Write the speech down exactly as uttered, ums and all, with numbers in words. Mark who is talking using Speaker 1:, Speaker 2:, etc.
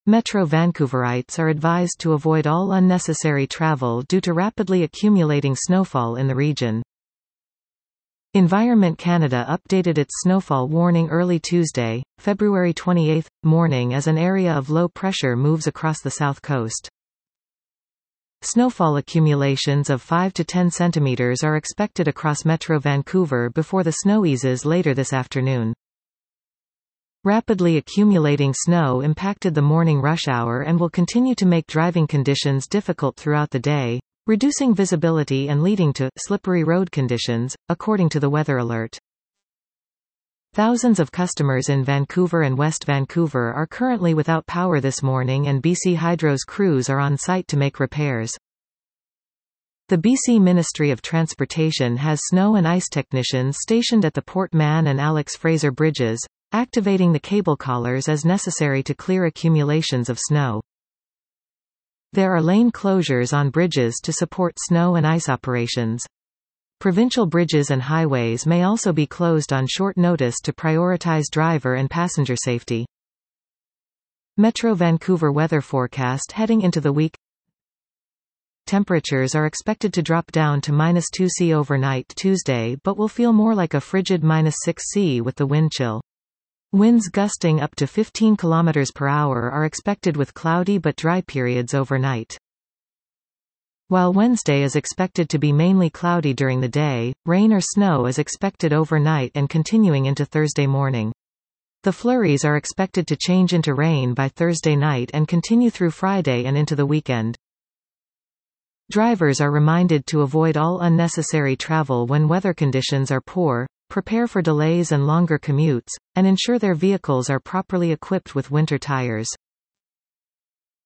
Speaker 1: Metro Vancouverites are advised to avoid all unnecessary travel due to rapidly accumulating snowfall in the region. Environment Canada updated its snowfall warning early Tuesday, February twenty-eighth, morning as an area of low pressure moves across the south coast. Snowfall accumulations of five to ten centimeters are expected across Metro Vancouver before the snow eases later this afternoon. Rapidly accumulating snow impacted the morning rush hour and will continue to make driving conditions difficult throughout the day, reducing visibility and leading to slippery road conditions, according to the weather alert. Thousands of customers in Vancouver and West Vancouver are currently without power this morning, and B C Hydro's crews are on site to make repairs. The B C Ministry of Transportation has snow and ice technicians stationed at the Port Mann and Alex Fraser bridges, activating the cable collars as necessary to clear accumulations of snow. There are lane closures on bridges to support snow and ice operations. Provincial bridges and highways may also be closed on short notice to prioritize driver and passenger safety. Metro Vancouver weather forecast heading into the week. Temperatures are expected to drop down to minus two Celsius overnight Tuesday, but will feel more like a frigid minus six Celsius with the wind chill. Winds gusting up to fifteen kilometers per hour are expected with cloudy but dry periods overnight. While Wednesday is expected to be mainly cloudy during the day, rain or snow is expected overnight and continuing into Thursday morning. The flurries are expected to change into rain by Thursday night and continue through Friday and into the weekend. Drivers are reminded to avoid all unnecessary travel when weather conditions are poor, prepare for delays and longer commutes, and ensure their vehicles are properly equipped with winter tires.